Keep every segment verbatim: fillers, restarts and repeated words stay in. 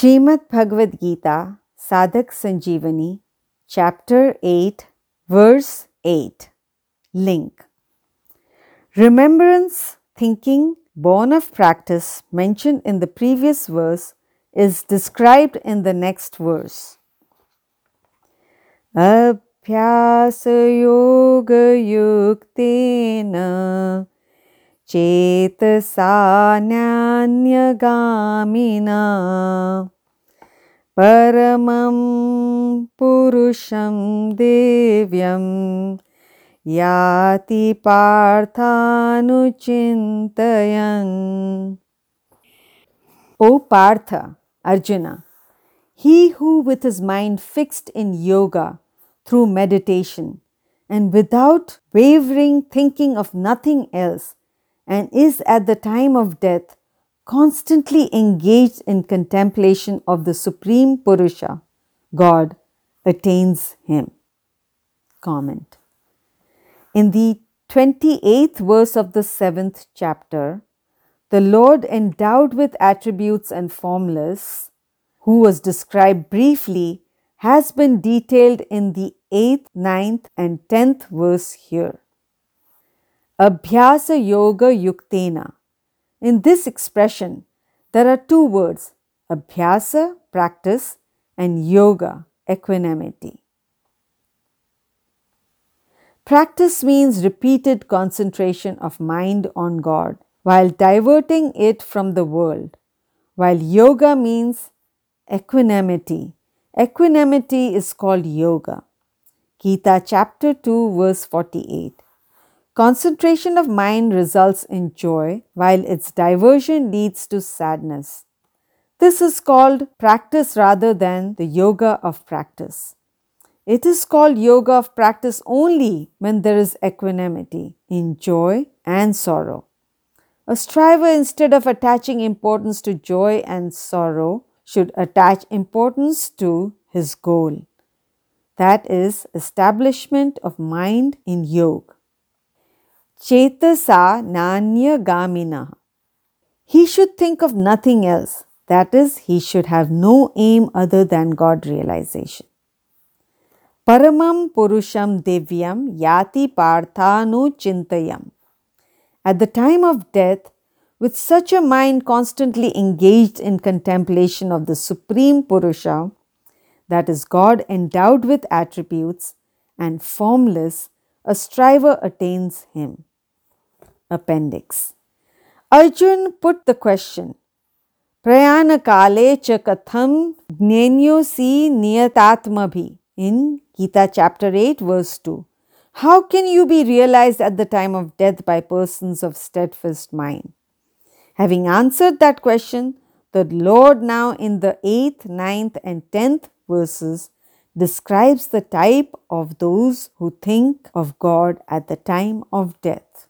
Srimad Bhagavad Gita, Sadhak Sanjeevani, Chapter eight, Verse eight. Link. Remembrance, thinking, born of practice, mentioned in the previous verse, is described in the next verse. Abhyasa yoga yuktena cetasa nyanagamina paramam purusham devyam yati parthanuchintayan. O Partha, Arjuna, he who with his mind fixed in yoga through meditation and without wavering thinking of nothing else and is at the time of death constantly engaged in contemplation of the Supreme Purusha, God, attains him. Comment. In the twenty-eighth verse of the seventh chapter, the Lord endowed with attributes and formless, who was described briefly, has been detailed in the eighth, ninth, and tenth verse here. Abhyasa yoga yuktena. In this expression, there are two words, abhyasa, practice, and yoga, equanimity. Practice means repeated concentration of mind on God while diverting it from the world, while yoga means equanimity. Equanimity is called yoga. Gita chapter two verse forty-eight. Concentration of mind results in joy, while its diversion leads to sadness. This is called practice rather than the yoga of practice. It is called yoga of practice only when there is equanimity in joy and sorrow. A striver, instead of attaching importance to joy and sorrow, should attach importance to his goal. That is establishment of mind in yoga. Cetasa nanya gamina. He should think of nothing else. That is, he should have no aim other than God realization. Paramam purusham devyam yati parthanu chintayam. At the time of death, with such a mind constantly engaged in contemplation of the Supreme Purusha, that is God endowed with attributes and formless, a striver attains him. Appendix. Arjun put the question, Prayana kale cha katham gnenyosi niyatatmabhi in Gita chapter eight verse two. How can you be realized at the time of death by persons of steadfast mind? Having answered that question, the Lord now in the eighth, ninth, and tenth verses describes the type of those who think of God at the time of death.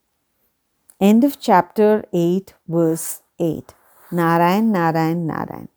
End of chapter eight, verse eight. Narayan, Narayan, Narayan.